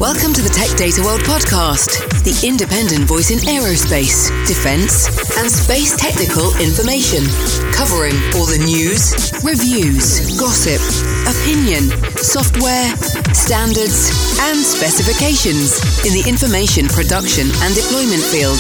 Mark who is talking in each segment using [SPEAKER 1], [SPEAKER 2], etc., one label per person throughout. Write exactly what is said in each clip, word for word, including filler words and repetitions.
[SPEAKER 1] Welcome to the Tech Data World podcast, the independent voice in aerospace, defense, and space technical information, covering all the news, reviews, gossip, opinion, software, standards, and specifications in the information production and deployment field.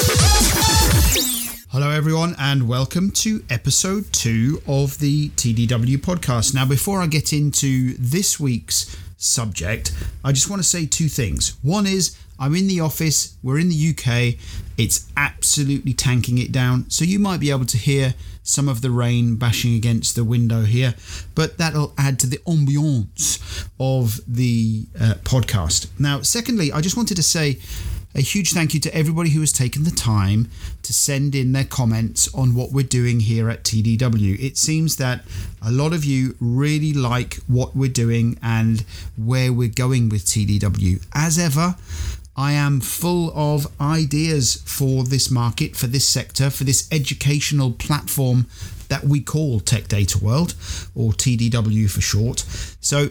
[SPEAKER 2] Hello everyone and welcome to episode two of the T D W podcast. Now before I get into this week's subject, I just want to say two things. One is I'm in the office, we're in the U K, it's absolutely tanking it down, so you might be able to hear some of the rain bashing against the window here, but that'll add to the ambiance of the uh, podcast. Now secondly, I just wanted to say a huge thank you to everybody who has taken the time to send in their comments on what we're doing here at T D W. It seems that a lot of you really like what we're doing and where we're going with T D W. As ever, I am full of ideas for this market, for this sector, for this educational platform that we call Tech Data World, or T D W for short. So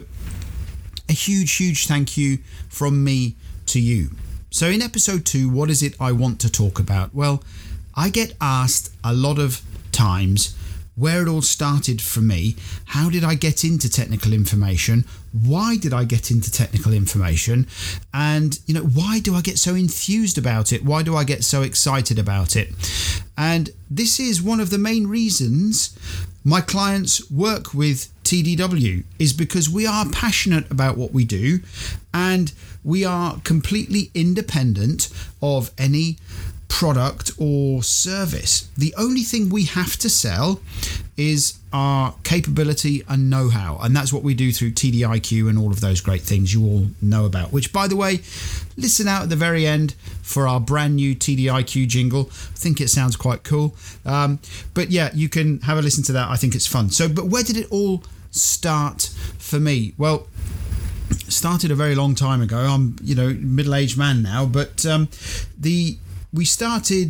[SPEAKER 2] a huge, huge thank you from me to you. So in episode two, what is it I want to talk about? Well, I get asked a lot of times where it all started for me. How did I get into technical information? Why did I get into technical information? And, you know, why do I get so enthused about it? Why do I get so excited about it? And this is one of the main reasons my clients work with T D W, is because we are passionate about what we do and we are completely independent of any product or service. The only thing we have to sell is our capability and know-how, and that's what we do through T D I Q and all of those great things you all know about, which, by the way, listen out at the very end for our brand new T D I Q jingle. I think it sounds quite cool. Um, but yeah, you can have a listen to that. I think it's fun. So, but where did it all start for me? Well, started a very long time ago. I'm, you know, middle-aged man now, but um, the we started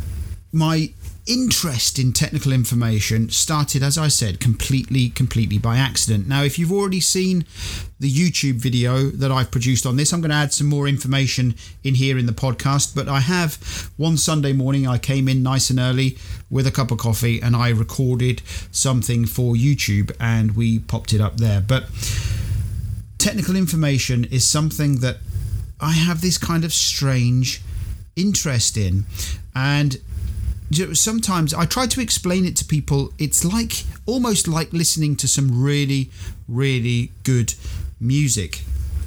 [SPEAKER 2] my interest in technical information started, as I said, completely, completely by accident. Now, if you've already seen the YouTube video that I've produced on this, I'm going to add some more information in here in the podcast. But I have one Sunday morning, I came in nice and early with a cup of coffee and I recorded something for YouTube and we popped it up there. But technical information is something that I have this kind of strange interest in, and sometimes I try to explain it to people. It's like almost like listening to some really, really good music.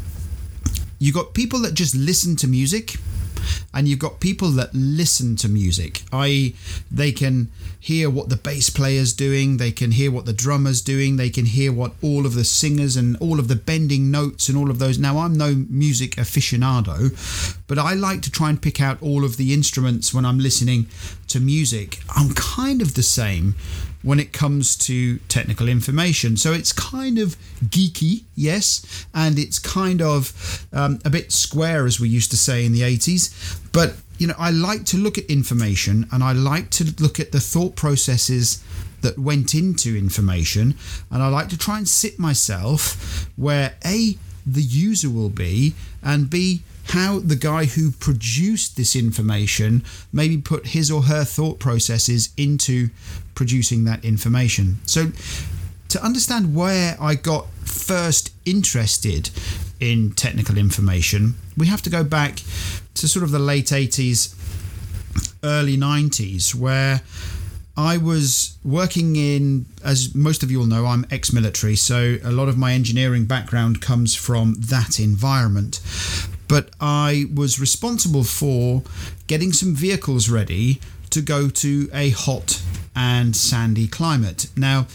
[SPEAKER 2] You've got people that just listen to music, and you've got people that listen to music, that is they can hear what the bass player's doing, they can hear what the drummer's doing, they can hear what all of the singers and all of the bending notes and all of those. Now, I'm no music aficionado, but I like to try and pick out all of the instruments when I'm listening to music. I'm kind of the same when it comes to technical information. So it's kind of geeky, yes, and it's kind of um, a bit square, as we used to say in the eighties. But, you know, I like to look at information and I like to look at the thought processes that went into information, and I like to try and sit myself where A, the user will be, and B, how the guy who produced this information maybe put his or her thought processes into producing that information. So to understand where I got first interested in technical information, we have to go back to sort of the late eighties, early nineties, where I was working in, as most of you all know, I'm ex-military, so a lot of my engineering background comes from that environment. But I was responsible for getting some vehicles ready to go to a hot and sandy climate. Now,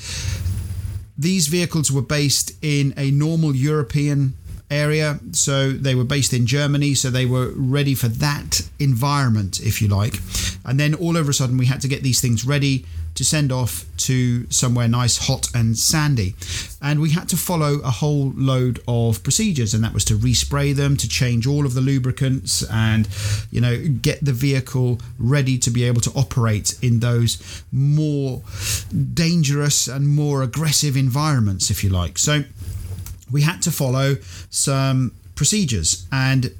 [SPEAKER 2] these vehicles were based in a normal European area, so they were based in Germany, so they were ready for that environment, if you like. And then all over a sudden we had to get these things ready to send off to somewhere nice, hot and sandy. And we had to follow a whole load of procedures, and that was to respray them, to change all of the lubricants, and, you know, get the vehicle ready to be able to operate in those more dangerous and more aggressive environments, if you like. So we had to follow some procedures. And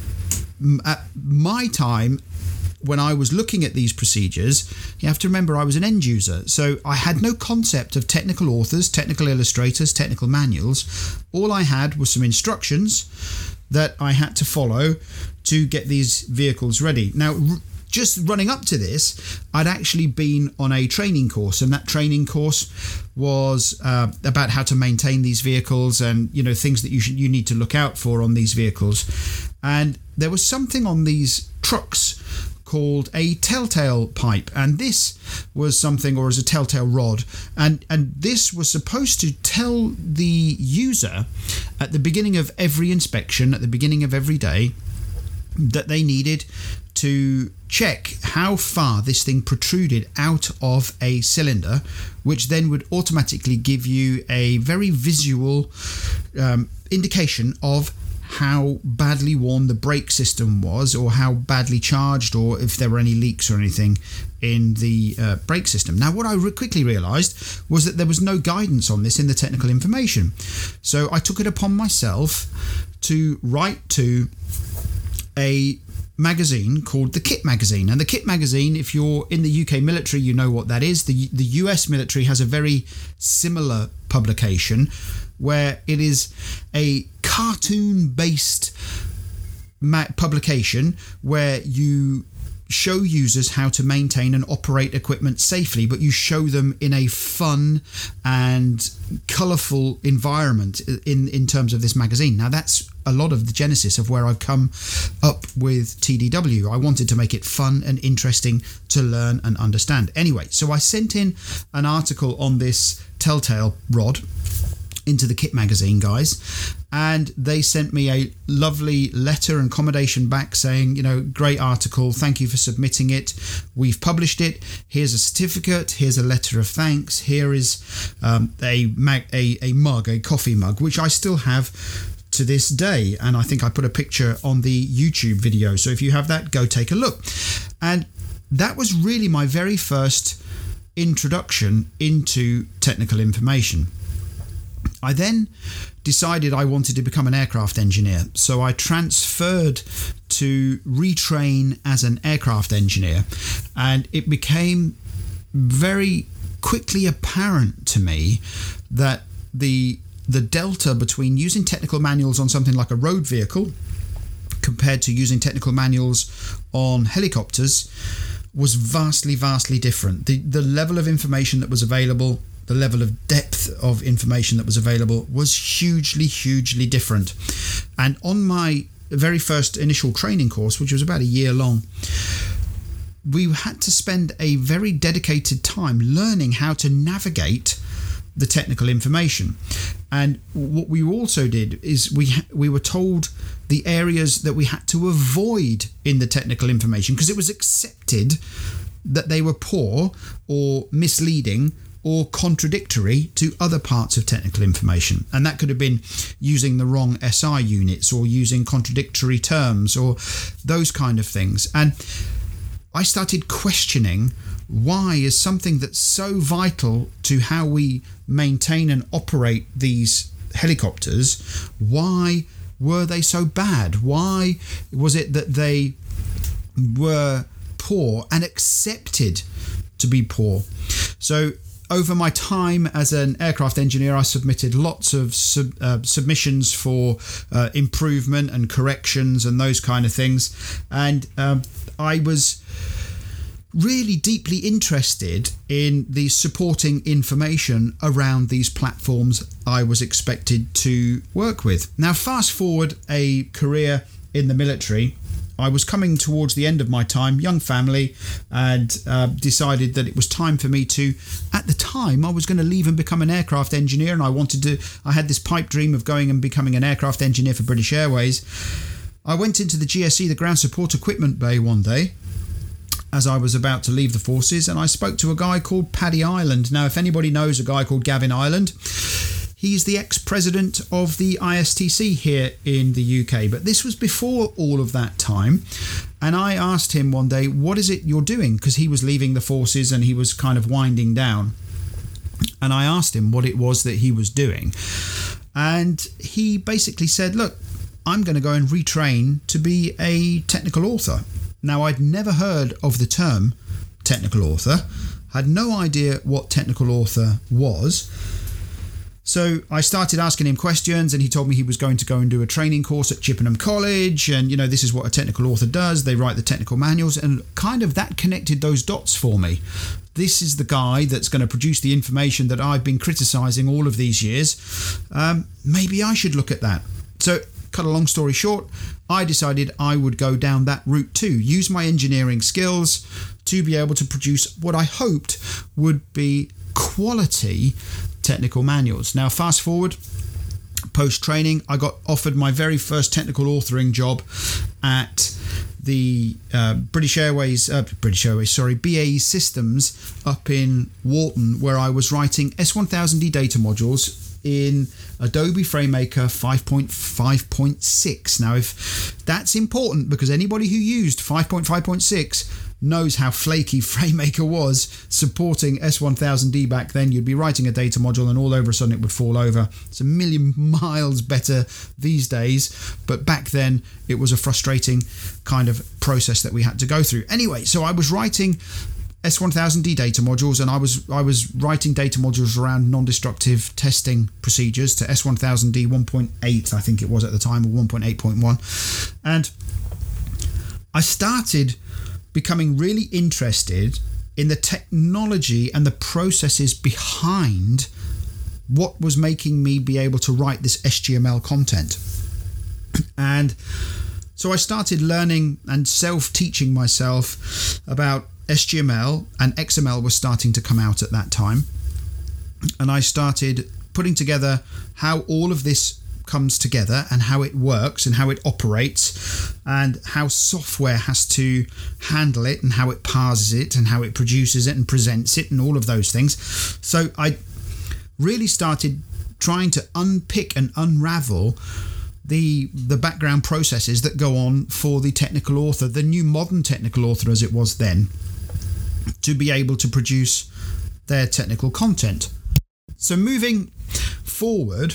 [SPEAKER 2] at my time, when I was looking at these procedures, you have to remember I was an end user. So I had no concept of technical authors, technical illustrators, technical manuals. All I had was some instructions that I had to follow to get these vehicles ready. Now, just running up to this, I'd actually been on a training course, and that training course was uh, about how to maintain these vehicles and, you know, things that you should, you need to look out for on these vehicles. And there was something on these trucks called a telltale pipe, and this was something, or as a telltale rod, and and this was supposed to tell the user at the beginning of every inspection, at the beginning of every day, that they needed to check how far this thing protruded out of a cylinder, which then would automatically give you a very visual um, indication of how badly worn the brake system was, or how badly charged, or if there were any leaks or anything in the uh, brake system. Now, what I re- quickly realised was that there was no guidance on this in the technical information. So I took it upon myself to write to a magazine called the Kit Magazine. And the Kit Magazine, if you're in the U K military, you know what that is. The, the U S military has a very similar publication where it is a cartoon-based ma- publication where you show users how to maintain and operate equipment safely, but you show them in a fun and colourful environment in, in terms of this magazine. Now, that's a lot of the genesis of where I've come up with T D W. I wanted to make it fun and interesting to learn and understand. Anyway, so I sent in an article on this telltale rod into the Kit Magazine guys, and they sent me a lovely letter and commendation back saying, you know, great article, thank you for submitting it, we've published it, here's a certificate, here's a letter of thanks, here is um, a, mag- a a mug, a coffee mug, which I still have to this day, and I think I put a picture on the YouTube video, so if you have that, go take a look. And that was really my very first introduction into technical information. I then decided I wanted to become an aircraft engineer, so I transferred to retrain as an aircraft engineer, and it became very quickly apparent to me that the the delta between using technical manuals on something like a road vehicle compared to using technical manuals on helicopters was vastly, vastly different. The the level of information that was available, the level of depth of information that was available was hugely, hugely different. And on my very first initial training course, which was about a year long, we had to spend a very dedicated time learning how to navigate the technical information. And what we also did is we we were told the areas that we had to avoid in the technical information, because it was accepted that they were poor or misleading or contradictory to other parts of technical information. And that could have been using the wrong S I units, or using contradictory terms, or those kind of things. And I started questioning, why is something that's so vital to how we maintain and operate these helicopters, why were they so bad? Why was it that they were poor and accepted to be poor? So over my time as an aircraft engineer, I submitted lots of sub, uh, submissions for uh, improvement and corrections and those kind of things. And um, I was really deeply interested in the supporting information around these platforms I was expected to work with. Now, fast forward a career in the military, I was coming towards the end of my time, young family, and uh, decided that it was time for me to, at the time, I was going to leave and become an aircraft engineer, and I wanted to, I had this pipe dream of going and becoming an aircraft engineer for British Airways. I went into the G S E, the Ground Support Equipment Bay, one day, as I was about to leave the forces, and I spoke to a guy called Paddy Ireland. Now, if anybody knows a guy called Gavin Ireland, he's the ex-president of the I S T C here in the U K, but this was before all of that time. And I asked him one day, what is it you're doing? Because he was leaving the forces and he was kind of winding down. And I asked him what it was that he was doing. And he basically said, look, I'm going to go and retrain to be a technical author. Now, I'd never heard of the term technical author, had no idea what technical author was. So I started asking him questions, and he told me he was going to go and do a training course at Chippenham College, and you know, this is what a technical author does. They write the technical manuals, and kind of that connected those dots for me. This is the guy that's going to produce the information that I've been criticising all of these years. Um, maybe I should look at that. So, cut a long story short, I decided I would go down that route too, use my engineering skills to be able to produce what I hoped would be quality technical manuals. Now, fast forward, post-training, I got offered my very first technical authoring job at the uh, British Airways, uh, British Airways, sorry, B A E Systems up in Walton, where I was writing S one thousand D data modules in Adobe FrameMaker five point five point six. Now, if that's important, because anybody who used five point five point six knows how flaky FrameMaker was supporting S one thousand D back then. You'd be writing a data module and all over a sudden it would fall over. It's a million miles better these days, but back then it was a frustrating kind of process that we had to go through. Anyway, so I was writing S one thousand D data modules, and I was I was writing data modules around non-destructive testing procedures to S one thousand D one point eight, I think it was at the time, or one point eight point one. And I started becoming really interested in the technology and the processes behind what was making me be able to write this S G M L content. And so I started learning and self-teaching myself about S G M L, and X M L was starting to come out at that time. And I started putting together how all of this comes together and how it works and how it operates and how software has to handle it and how it parses it and how it produces it and presents it and all of those things. So I really started trying to unpick and unravel the the background processes that go on for the technical author, the new modern technical author as it was then, to be able to produce their technical content. So moving forward,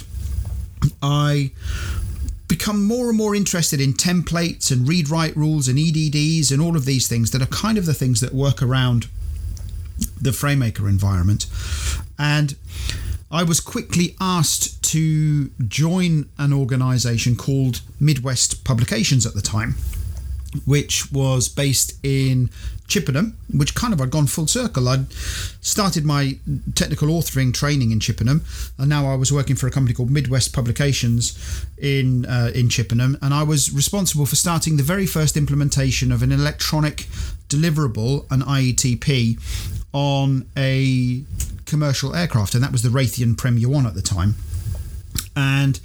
[SPEAKER 2] I become more and more interested in templates and read-write rules and E D Ds and all of these things that are kind of the things that work around the FrameMaker environment. And I was quickly asked to join an organisation called Midwest Publications at the time, which was based in Chippenham, which kind of had gone full circle. I'd started my technical authoring training in Chippenham, and now I was working for a company called Midwest Publications in uh, in Chippenham, and I was responsible for starting the very first implementation of an electronic deliverable, an I E T P, on a commercial aircraft, and that was the Raytheon Premier One at the time. And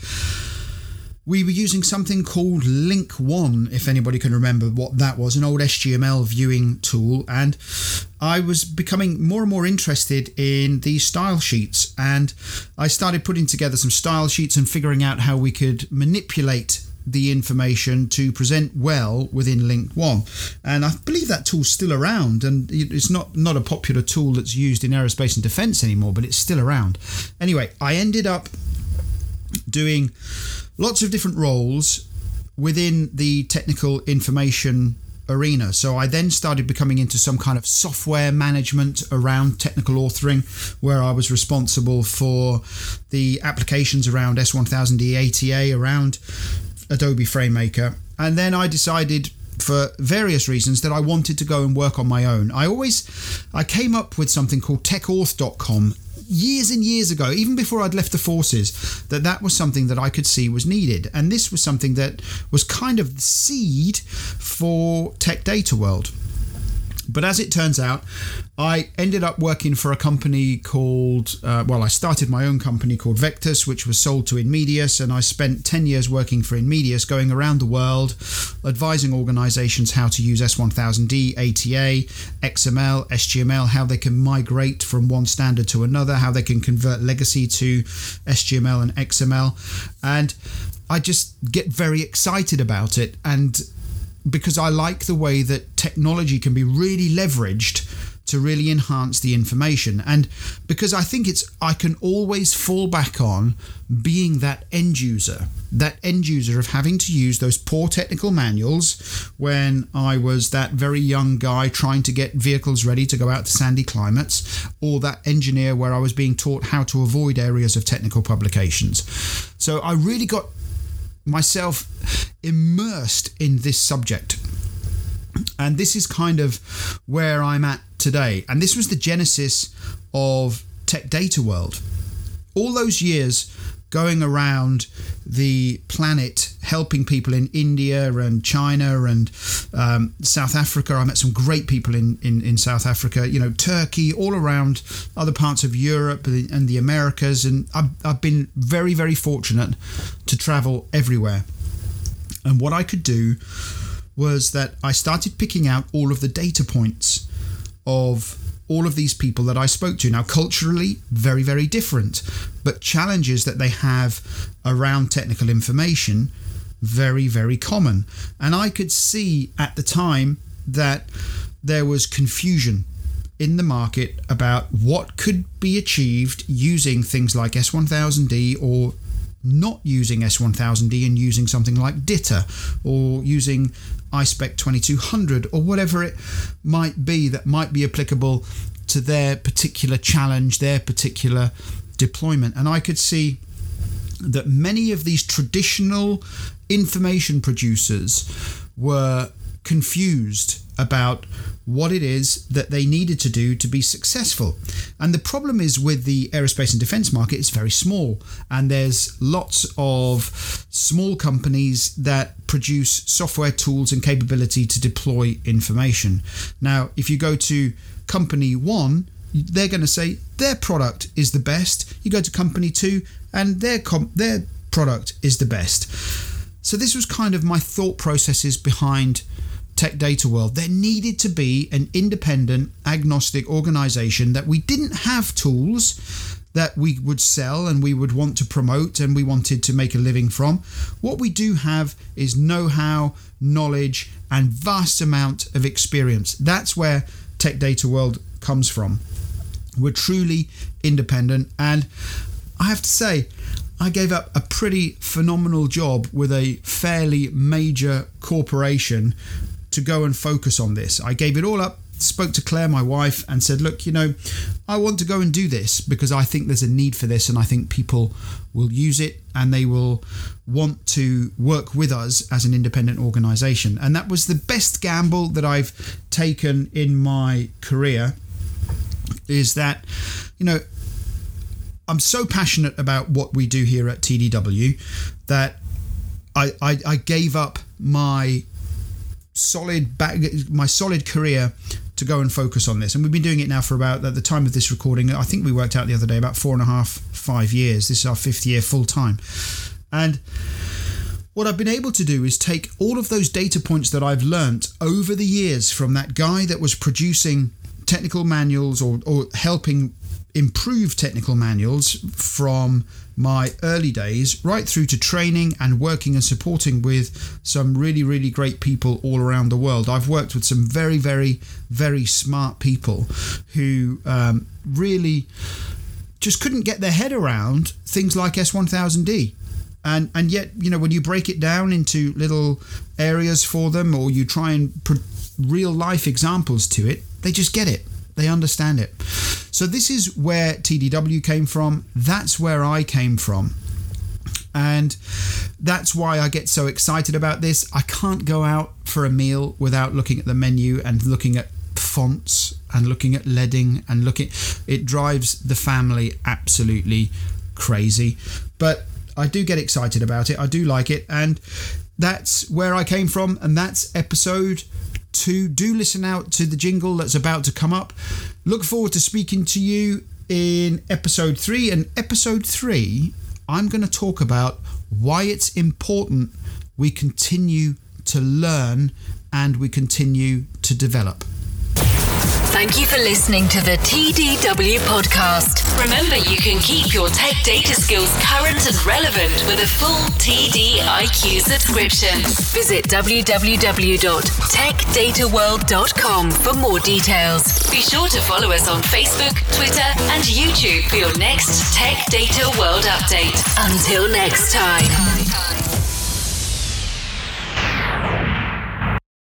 [SPEAKER 2] we were using something called Link One, if anybody can remember what that was, an old S G M L viewing tool. And I was becoming more and more interested in these style sheets. And I started putting together some style sheets and figuring out how we could manipulate the information to present well within Link One. And I believe that tool's still around, and it's not, not a popular tool that's used in aerospace and defense anymore, but it's still around. Anyway, I ended up doing lots of different roles within the technical information arena. So I then started becoming into some kind of software management around technical authoring, where I was responsible for the applications around S one thousand D A T A, around Adobe FrameMaker. And then I decided, for various reasons, that I wanted to go and work on my own. I always, I came up with something called tech auth dot com years and years ago, even before I'd left the forces, that that was something that I could see was needed. And this was something that was kind of the seed for Tech Data World. But as it turns out, I ended up working for a company called, uh, well, I started my own company called Vectus, which was sold to Inmedius, and I spent ten years working for Inmedius, going around the world, advising organizations how to use S one thousand D, A T A, X M L, S G M L, how they can migrate from one standard to another, how they can convert legacy to S G M L and X M L. And I just get very excited about it, and because I like the way that technology can be really leveraged to really enhance the information. And because I think it's, I can always fall back on being that end user, that end user of having to use those poor technical manuals when I was that very young guy trying to get vehicles ready to go out to sandy climates, or that engineer where I was being taught how to avoid areas of technical publications. So I really got myself immersed in this subject. And this is kind of where I'm at today. And this was the genesis of Tech Data World. All those years going around the planet, helping people in India and China and um, South Africa. I met some great people in, in, in South Africa, you know, Turkey, all around other parts of Europe and the Americas. And I've, I've been very, very fortunate to travel everywhere. And what I could do was that I started picking out all of the data points of all of these people that I spoke to. Now, culturally, very, very different, but challenges that they have around technical information, very, very common. And I could see at the time that there was confusion in the market about what could be achieved using things like S one thousand D, or not using S one thousand D and using something like D I T A, or using I SPEC twenty-two hundred, or whatever it might be that might be applicable to their particular challenge, their particular deployment. And I could see that many of these traditional information producers were confused about what it is that they needed to do to be successful. And the problem is with the aerospace and defense market, it's very small, and there's lots of small companies that produce software tools and capability to deploy information. Now, if you go to company one, they're going to say their product is the best. You go to company two and their com- their product is the best. So this was kind of my thought processes behind Tech Data World. There needed to be an independent, agnostic organization that we didn't have tools that we would sell and we would want to promote and we wanted to make a living from. What we do have is know-how, knowledge, and vast amount of experience. That's where Tech Data World comes from. We're truly independent, and I have to say, I gave up a pretty phenomenal job with a fairly major corporation to go and focus on this. I gave it all up, spoke to Claire, my wife, and said, look, you know, I want to go and do this because I think there's a need for this, and I think people will use it and they will want to work with us as an independent organization. And that was the best gamble that I've taken in my career, is that, you know, I'm so passionate about what we do here at T D W that I, I, I gave up my solid back, my solid career to go and focus on this. And we've been doing it now for about, at the time of this recording, I think we worked out the other day, about four and a half, five years. This is our fifth year full time. And what I've been able to do is take all of those data points that I've learnt over the years from that guy that was producing technical manuals or, or helping improve technical manuals from my early days right through to training and working and supporting with some really, really great people all around the world. I've worked with some very, very, very smart people who um, really just couldn't get their head around things like S one thousand D. And and yet, you know, when you break it down into little areas for them, or you try and put real life examples to it, they just get it. They understand it. So this is where T D W came from. That's where I came from. And that's why I get so excited about this. I can't go out for a meal without looking at the menu and looking at fonts and looking at leading and looking. It drives the family absolutely crazy. But I do get excited about it. I do like it. And that's where I came from. And that's episode two. Do listen out to the jingle that's about to come up. Look forward to speaking to you in episode three. And episode three, I'm going to talk about why it's important we continue to learn and we continue to develop.
[SPEAKER 1] Thank you for listening to the T D W podcast. Remember, you can keep your tech data skills current and relevant with a full T D I Q subscription. Visit w w w dot tech data world dot com for more details. Be sure to follow us on Facebook, Twitter, and YouTube for your next Tech Data World update. Until next time.